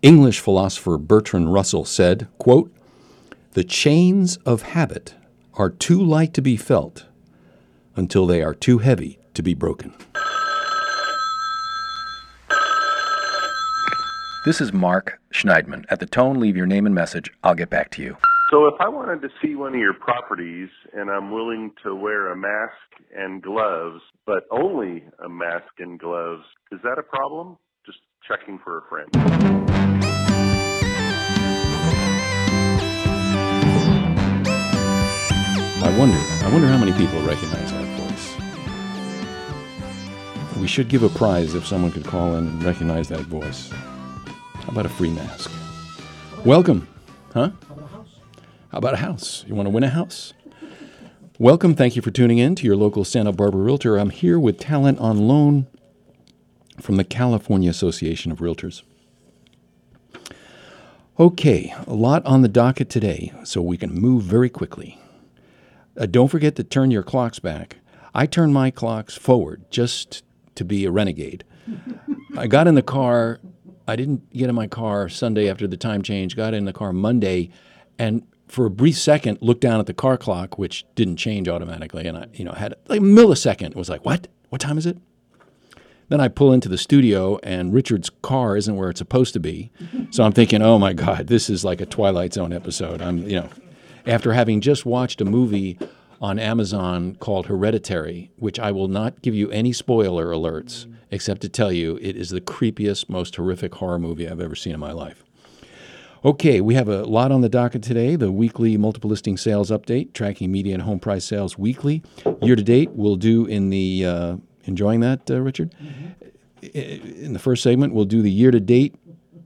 English philosopher Bertrand Russell said, quote, "The chains of habit are too light to be felt until they are too heavy to be broken." This is Mark Schneidman. At the tone, leave your name and message. I'll get back to you. So if I wanted to see one of your properties and I'm willing to wear a mask and gloves, but only a mask and gloves, is that a problem? Just checking for a friend. I wonder how many people recognize that voice. We should give a prize if someone could call in and recognize that voice. How about a free mask? Welcome. Huh? How about a house? You want to win a house? Welcome. Thank you for tuning in to your local Santa Barbara Realtor. I'm here with talent on loan from the California Association of Realtors. Okay, a lot on the docket today, so we can move very quickly. Don't forget to turn your clocks back. I turn my clocks forward just to be a renegade. I got in the car. I didn't get in my car Sunday after the time change. Got in the car Monday, and for a brief second, looked down at the car clock, which didn't change automatically, and I, had like a millisecond. It was like, what? What time is it? Then I pull into the studio, and Richard's car isn't where it's supposed to be. So I'm thinking, oh my God, this is like a Twilight Zone episode. After having just watched a movie on Amazon called Hereditary, which I will not give you any spoiler alerts, except to tell you it is the creepiest, most horrific horror movie I've ever seen in my life. Okay, we have a lot on the docket today. The weekly multiple listing sales update, tracking median home price sales weekly. Year to date, we'll do in the, enjoying that, Richard? Mm-hmm. In the first segment, we'll do the year to date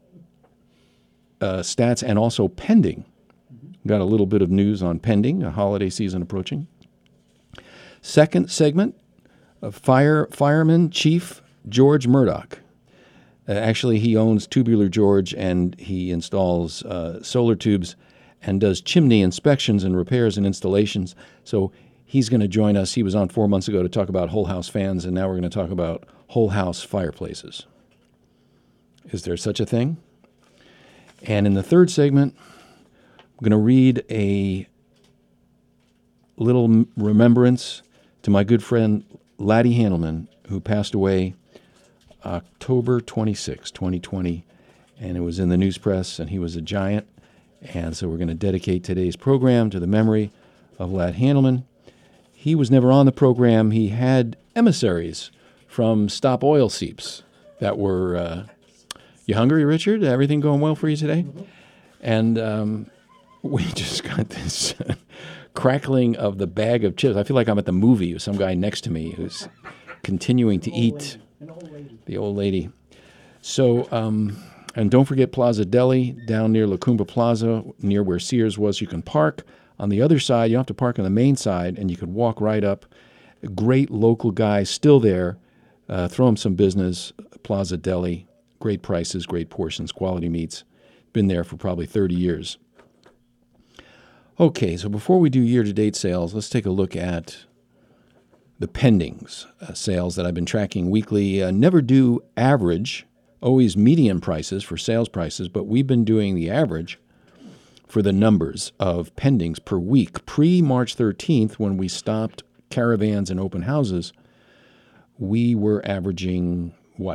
stats and also pending. Got a little bit of news on pending, a holiday season approaching. Second segment, Fireman Chief George Murdoch. Actually, he owns Tubular George, and he installs solar tubes and does chimney inspections and repairs and installations. So he's going to join us. He was on 4 months ago to talk about whole house fans, and now we're going to talk about whole house fireplaces. Is there such a thing? And in the third segment, I'm going to read a little remembrance to my good friend Laddie Handelman, who passed away October 26, 2020, and it was in the news press, and he was a giant. And so we're going to dedicate today's program to the memory of Ladd Handelman. He was never on the program. He had emissaries from Stop Oil Seeps that were, you hungry, Richard? Everything going well for you today? Mm-hmm. And we just got this crackling of the bag of chips. I feel like I'm at the movie with some guy next to me who's continuing to eat. The old lady. So, and don't forget Plaza Deli down near La Cumbre Plaza, near where Sears was. You can park on the other side. You don't have to park on the main side, and you could walk right up. A great local guy still there. Throw him some business. Plaza Deli. Great prices, great portions, quality meats. Been there for probably 30 years. Okay, so before we do year-to-date sales, let's take a look at the pendings, sales that I've been tracking weekly. Never do average, always median prices for sales prices, but we've been doing the average for the numbers of pendings per week. Pre-March 13th, when we stopped caravans and open houses, we were averaging,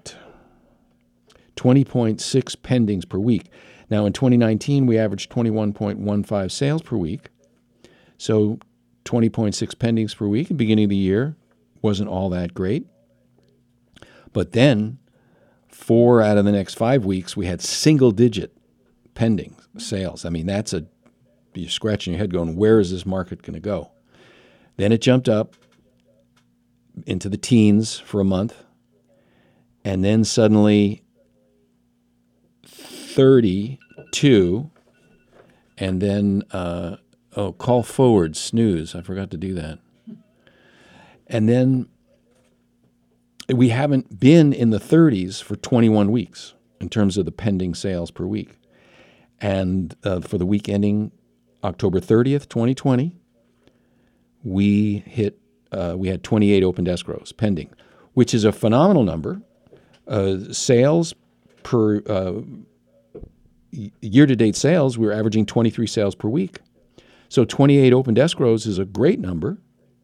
20.6 pendings per week. Now, in 2019, we averaged 21.15 sales per week. So 20.6 pendings per week at the beginning of the year wasn't all that great. But then 4 out of the next 5 weeks, we had single-digit pending sales. I mean, you're scratching your head going, where is this market going to go? Then it jumped up into the teens for a month, and then suddenly 32, and then call forward, snooze. I forgot to do that. And then we haven't been in the 30s for 21 weeks in terms of the pending sales per week. And for the week ending October 30th, 2020, we had 28 opened escrows pending, which is a phenomenal number. Sales per year-to-date sales, we're averaging 23 sales per week. So 28 opened escrows is a great number,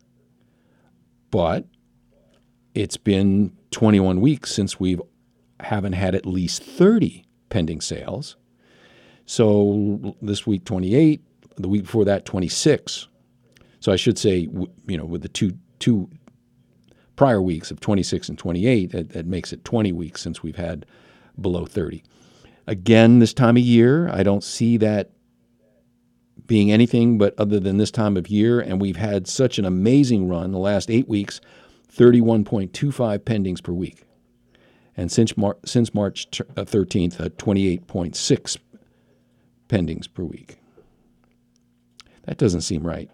but it's been 21 weeks since we haven't had at least 30 pending sales. So this week, 28, the week before that, 26. So I should say, with the two prior weeks of 26 and 28, that makes it 20 weeks since we've had below 30. Again, this time of year, I don't see that being anything but other than this time of year, and we've had such an amazing run the last 8 weeks, 31.25 pendings per week. And since March 13th, 28.6 pendings per week. That doesn't seem right,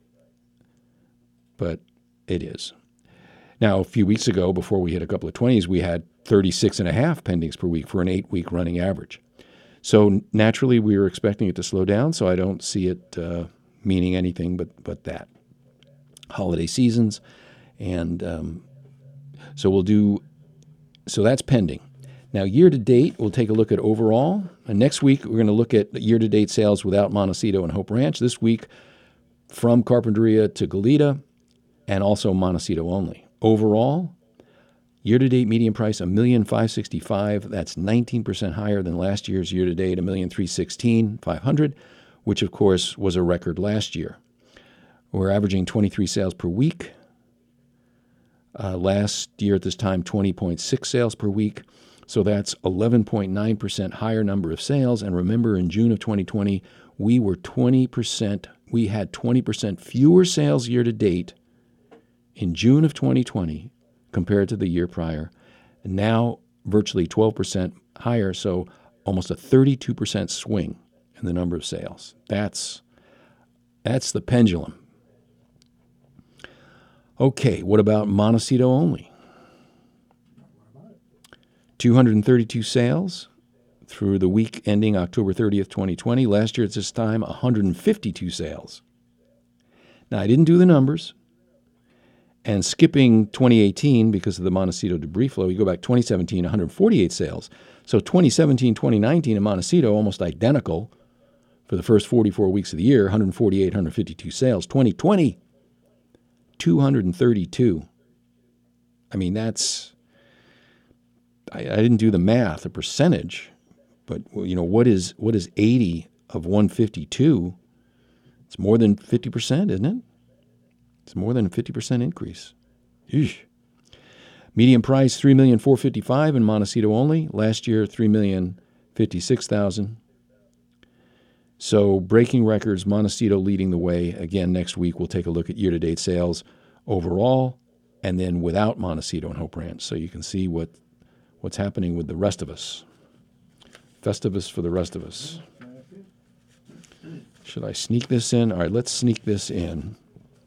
but it is. Now, a few weeks ago, before we hit a couple of 20s, we had 36.5 pendings per week for an 8-week running average. So naturally, we were expecting it to slow down, so I don't see it meaning anything but that. Holiday seasons, and so that's pending. Now, year-to-date, we'll take a look at overall. And next week, we're going to look at year-to-date sales without Montecito and Hope Ranch. This week, from Carpinteria to Goleta, and also Montecito only. Overall, year-to-date median price, $1,565,000. That's 19% higher than last year's year-to-date, $1,316,500, which, of course, was a record last year. We're averaging 23 sales per week. Last year at this time, 20.6 sales per week. So that's 11.9% higher number of sales. And remember, in June of 2020, we had 20% fewer sales year to date in June of 2020 compared to the year prior. And now virtually 12% higher, so almost a 32% swing in the number of sales. That's the pendulum. Okay, what about Montecito only? 232 sales through the week ending October 30th, 2020. Last year at this time, 152 sales. Now, I didn't do the numbers. And skipping 2018 because of the Montecito debris flow, you go back 2017, 148 sales. So 2017, 2019 in Montecito, almost identical for the first 44 weeks of the year, 148, 152 sales. 2020, 232. I mean, I didn't do the math, the percentage, but what is 80 of 152? It's more than 50%, isn't it? It's more than a 50% increase. Eesh. Median price, $3,455,000 in Montecito only. Last year, $3,056,000. So breaking records, Montecito leading the way. Again, next week we'll take a look at year-to-date sales overall, and then without Montecito and Hope Ranch, so you can see what's happening with the rest of us. Festivus for the rest of us. Should I sneak this in? All right, let's sneak this in.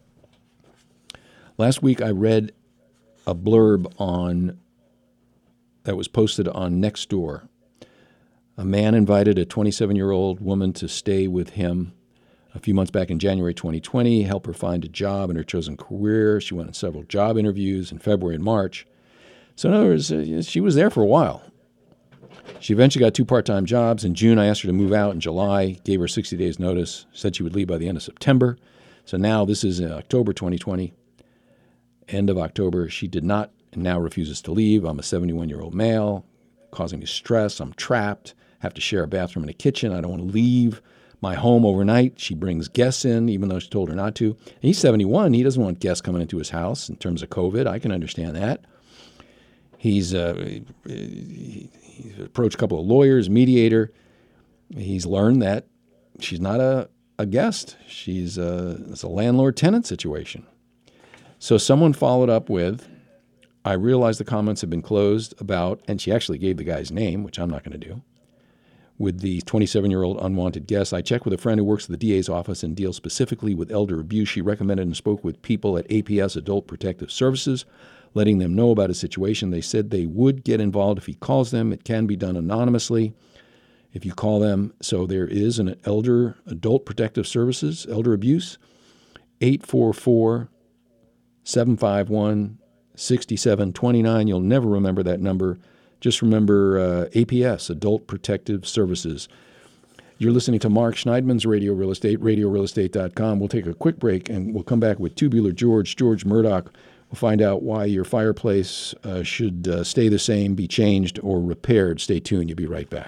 Last week I read a blurb that was posted on Nextdoor. A man invited a 27-year-old woman to stay with him a few months back in January 2020, help her find a job in her chosen career. She went on several job interviews in February and March. So in other words, she was there for a while. She eventually got 2 part-time jobs. In June, I asked her to move out. In July, gave her 60 days notice, said she would leave by the end of September. So now this is in October 2020. End of October, she did not and now refuses to leave. I'm a 71-year-old male, causing me stress. I'm trapped, have to share a bathroom and a kitchen. I don't want to leave my home overnight. She brings guests in, even though she told her not to. And he's 71. He doesn't want guests coming into his house in terms of COVID. I can understand that. He's approached a couple of lawyers, mediator. He's learned that she's not a guest. It's a landlord-tenant situation. So someone followed up with, I realized the comments have been closed about, and she actually gave the guy's name, which I'm not going to do, with the 27-year-old unwanted guest. I checked with a friend who works at the DA's office and deals specifically with elder abuse. She recommended and spoke with people at APS, Adult Protective Services, letting them know about his situation. They said they would get involved if he calls them. It can be done anonymously if you call them. So there is an Adult Protective Services, elder abuse, 844-751-6729. You'll never remember that number. Just remember APS, Adult Protective Services. You're listening to Mark Schneidman's Radio Real Estate, radiorealestate.com. We'll take a quick break, and we'll come back with Tubular George Murdoch. We'll find out why your fireplace should stay the same, be changed, or repaired. Stay tuned. You'll be right back.